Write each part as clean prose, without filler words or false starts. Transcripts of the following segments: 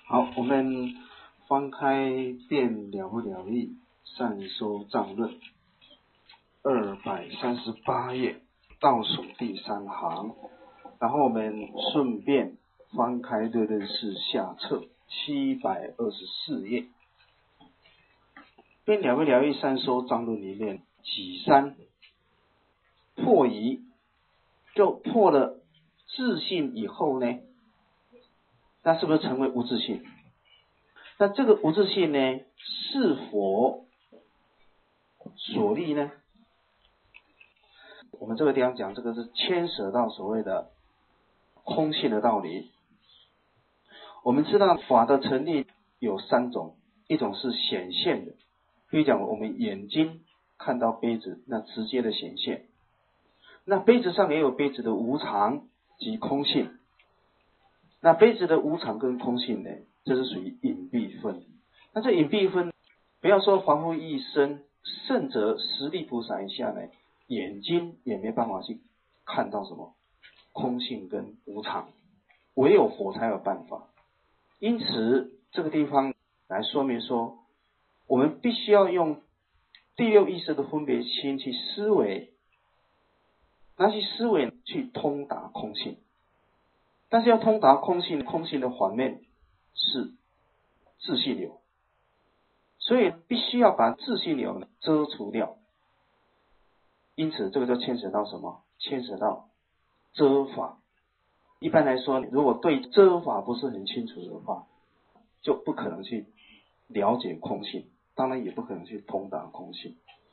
好，我们翻开辩了不了义善收藏论238页倒数第3行，然后我们顺便翻开略论式下册724页。辩了不了义善收藏论里面己三破疑，就破了自信以后呢，那是不是成为无自信？那这个无自信呢，是否所立呢？我们这个地方讲，这个是牵涉到所谓的空性的道理。我们知道法的成立有3种，一种是显现的，比如讲我们眼睛看到杯子，那直接的显现。那杯子上也有杯子的无常及空性。那杯子的无常跟空性呢，这是属于隐蔽分。那这隐蔽分，不要说凡夫一生，甚者十力菩萨以下呢，眼睛也没办法去看到什么空性跟无常，唯有佛才有办法。因此这个地方来说明说，我们必须要用第六意识的分别心去思维，那去思维去通达空性。但是要通达空性，空性的反面是自性流，所以必须要把自性流遮除掉。因此这个就牵扯到什么？牵扯到遮法。一般来说，如果对遮法不是很清楚的话，就不可能去了解空性，当然也不可能去通达空性。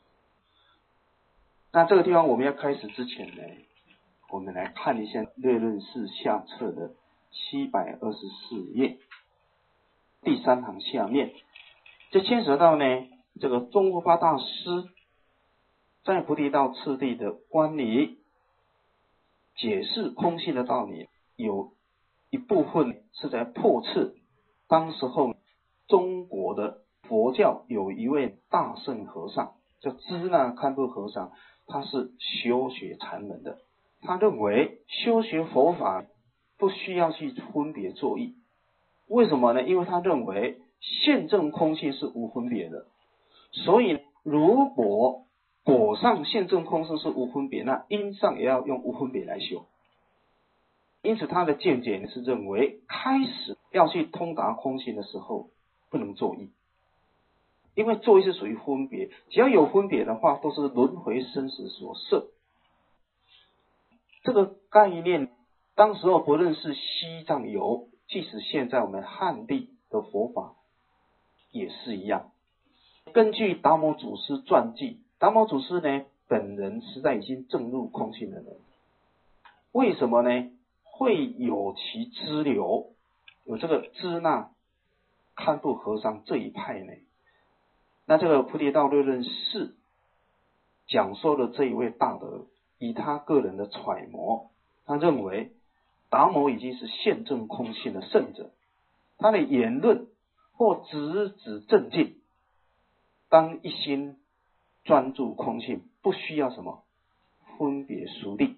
那这个地方我们要开始之前呢，我们来看一下略论式下册的724页第3行下面，这牵扯到呢，这个宗喀巴大师在菩提道次第的观里解释空性的道理，有一部分是在破斥当时候中国的佛教有一位大圣和尚叫支那堪布和尚，他是修学禅门的。他认为修学佛法不需要去分别作意，为什么呢？因为他认为现证空性是无分别的，所以如果果上现证空性是无分别，那因上也要用无分别来修。因此他的见解是认为开始要去通达空性的时候不能作意，因为作意是属于分别，只要有分别的话都是轮回生死所摄。这个概念当时候不论是西藏有，即使现在我们汉地的佛法也是一样。根据达摩祖师传记，达摩祖师呢本人实在已经证入空性的人，为什么呢？会有其支流，有这个支那堪布和尚这一派呢？那这个菩提道略论释讲说的这一位大德，以他个人的揣摩，他认为达摩已经是现证空性的圣者，他的言论或直指正境，当一心专注空性，不需要什么分别殊立。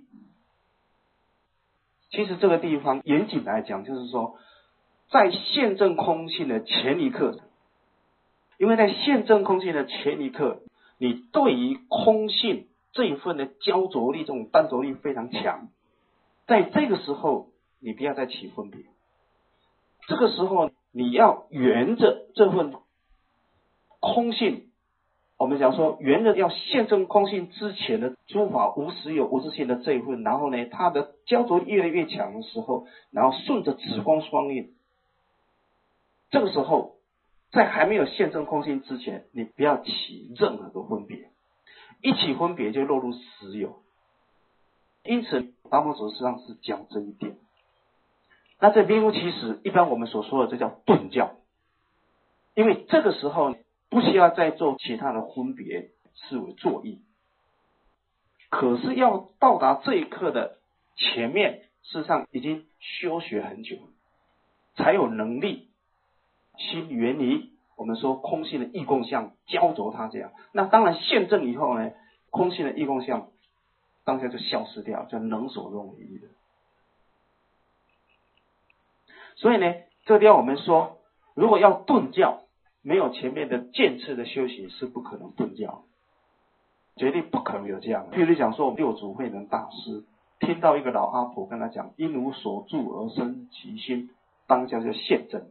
其实这个地方严谨来讲，就是说在现证空性的前一刻，因为在现证空性的前一刻，你对于空性这一份的焦灼力，这种单着力非常强，在这个时候你不要再起分别，这个时候你要沿着这份空性，我们讲说沿着要现证空性之前的诸法无实有无自性的这一份，然后呢它的焦灼力越来越强的时候，然后顺着紫光双运，这个时候在还没有现证空性之前，你不要起任何的分别，一起分别就落入实有。因此达摩祖师上是讲这一点。那这名副其实，一般我们所说的这叫顿教，因为这个时候不需要再做其他的分别视为作意。可是要到达这一刻的前面，事实上已经修学很久，才有能力心远离我们说空性的异共相焦灼它这样。那当然现证以后呢，空性的异共相当下就消失掉，就能所容为一的。所以呢，这个地方我们说如果要顿教，没有前面的渐次的修行是不可能顿教，绝对不可能有这样。譬如讲说，我们六祖慧能大师听到一个老阿婆跟他讲，因无所住而生其心，当下就现证。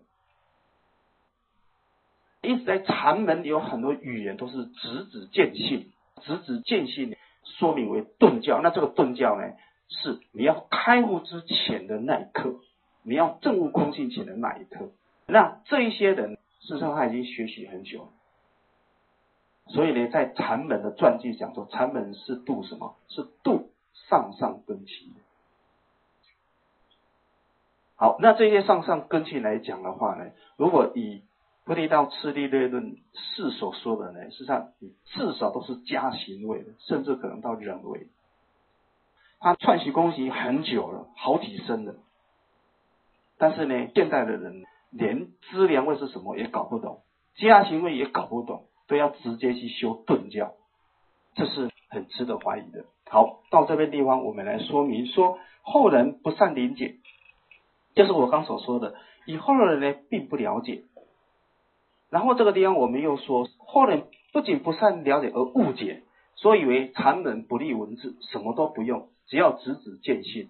因此在禅门有很多语言都是直指见性，直指见性说明为顿教。那这个顿教呢，是你要开悟之前的那一刻，你要证悟空性前的那一刻。那这一些人事实上他已经学习很久了，所以呢，在禅门的传记讲说，禅门是度什么？是度上上根器。好，那这些上上根器来讲的话呢，如果以菩提道次第略论四所说的呢，事实上你至少都是加行位的，甚至可能到人位。他串习攻习很久了，好几生了，但是呢，现代的人连资粮位是什么也搞不懂，加行位也搞不懂，都要直接去修顿教，这是很值得怀疑的。好，到这边地方我们来说明说，后人不善理解，就是我刚所说的，以后人呢并不了解。然后这个地方我们又说，后人不仅不善了解而误解，所以以为禅门不立文字，什么都不用，只要直指见性。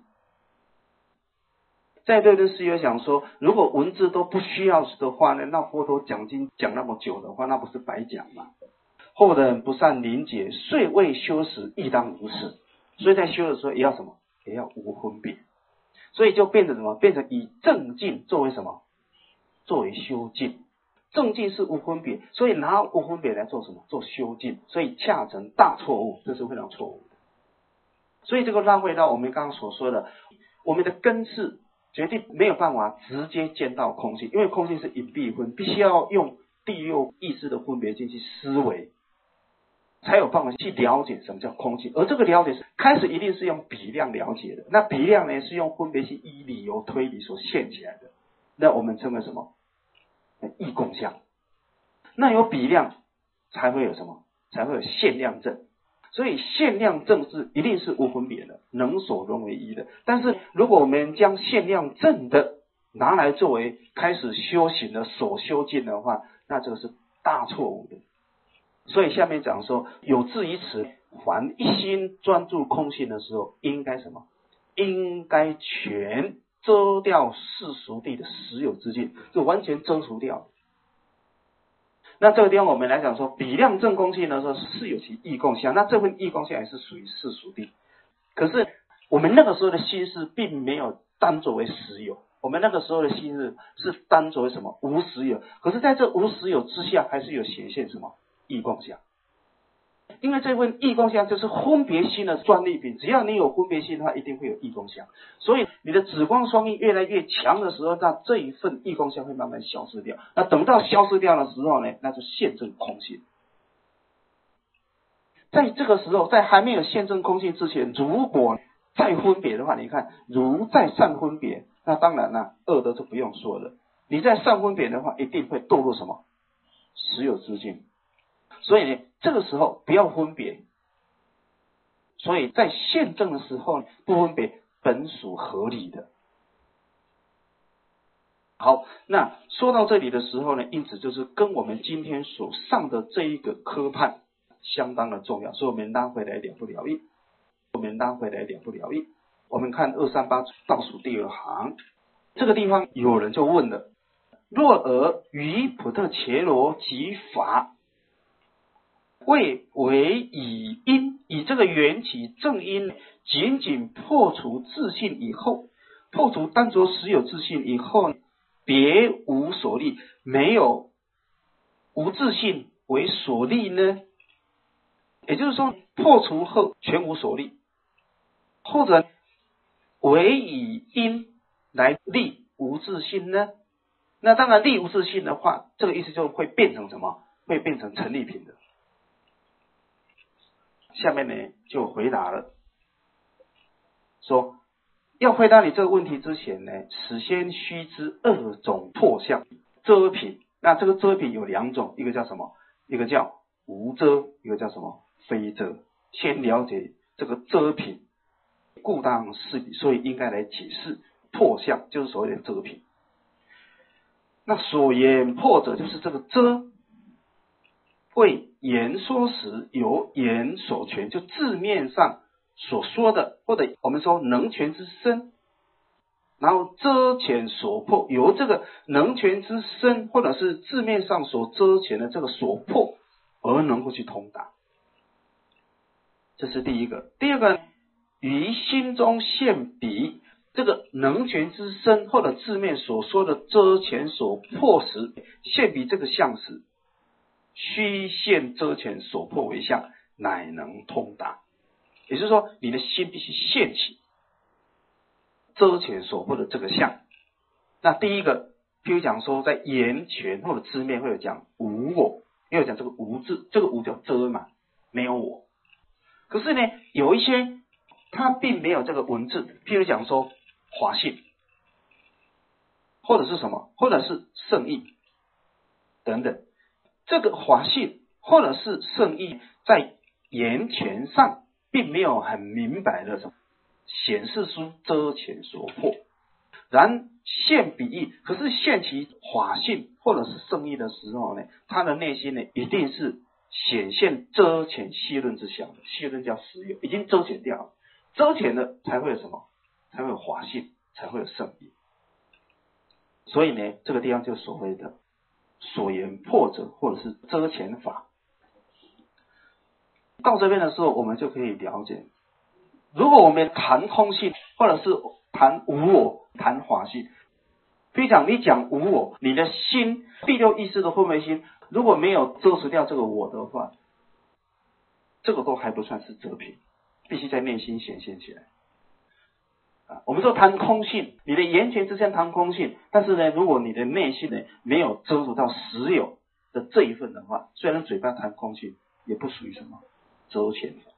在略论师有讲说，如果文字都不需要的话呢，那佛陀讲经讲那么久的话，那不是白讲吗？后人不善理解，遂未修时亦当如此。所以在修的时候也要什么？也要无分别。所以就变成什么？变成以正境作为什么？作为修净。正境是无分别，所以拿无分别来做什么？做修净，所以恰成大错误，这是非常错误的。所以这个拉回到我们刚刚所说的，我们的根是绝对没有办法直接见到空性，因为空性是隐蔽分，必须要用第六意识的分别进去思维，才有办法去了解什么叫空性。而这个了解是开始一定是用比量了解的，那比量呢是用分别性依理由推理所现起来的，那我们称为什么？异共相。那有比量才会有什么？才会有限量证。所以限量证是一定是无分别的，能所融为一的。但是如果我们将限量证的拿来作为开始修行的所修净的话，那这个是大错误的。所以下面讲说，有志于此，还一心专注空性的时候，应该什么？应该全遮掉世俗地的实有之境，就完全遮除掉。那这个地方我们来讲说，比量正空性的时候是有其异共相，那这份异共相也是属于世俗地。可是我们那个时候的心识并没有单作为实有，我们那个时候的心识是单作为什么？无实有。可是在这无实有之下，还是有显现什么？异共相。因为这份异共相就是分别心的专利品，只要你有分别心的话，一定会有异共相。所以你的紫光双印越来越强的时候，那这一份异共相会慢慢消失掉。那等到消失掉的时候呢，那就现证空性。在这个时候，在还没有现证空性之前，如果再分别的话，你看如在善分别，那当然了，恶的就不用说了。你在善分别的话，一定会堕入什么？实有之境。所以呢，这个时候不要分别，所以在现证的时候不分别本属合理的。好，那说到这里的时候呢，因此就是跟我们今天所上的这一个科判相当的重要，所以我们拉回来了不了义。我们看238倒数第二行，这个地方有人就问了：若尔于普特伽罗及法为以因，以这个缘起正因，仅仅破除自性以后，破除单着实有自性以后，别无所立，没有无自性为所立呢？也就是说，破除后全无所立，或者为以因来立无自性呢？那当然立无自性的话，这个意思就会变成什么？会变成成立品的。下面呢就回答了，说要回答你这个问题之前呢，始先须知二种破相遮品。那这个遮品有两种，一个叫什么？一个叫无遮，一个叫什么？非遮。先了解这个遮品，故当是理，所以应该来解释破相，就是所谓的遮品。 那所言破者就是这个遮，为言说时由言所全，就字面上所说的，或者我们说能全之身，然后遮遣所破，由这个能全之身或者是字面上所遮遣的这个所破而能够去通达。这是第一个。第二个，于心中现彼这个能全之身或者字面所说的遮遣所破时，现彼这个相时，须现遮遣所破为相，乃能通达。也就是说，你的心必须现起遮遣所破的这个相。那第一个，譬如讲说，在言权或者字面会有讲无我，也有讲这个无字，这个无叫遮嘛，没有我。可是呢，有一些它并没有这个文字，譬如讲说华信，或者是什么，或者是圣意等等。这个华信或者是圣意在言权上并没有很明白的什么显示出遮遣所破，然现彼意，可是现其华信或者是圣意的时候呢，他的内心呢一定是显现遮遣细论之相，细论叫实有，已经遮遣掉了，遮遣了才会有什么？才会有华信，才会有圣意。所以呢，这个地方就所谓的所言破者，或者是遮遣法。到这边的时候，我们就可以了解，如果我们谈空性，或者是谈无我，谈华性，比如讲你讲无我，你的心第六意识的分别心如果没有遮除掉这个我的话，这个都还不算是遮品，必须在内心显现起来。我们说谈空性，你的言权之间谈空性，但是呢，如果你的内心呢没有遮除到实有的这一份的话，虽然嘴巴谈空性，也不属于什么遮遣法。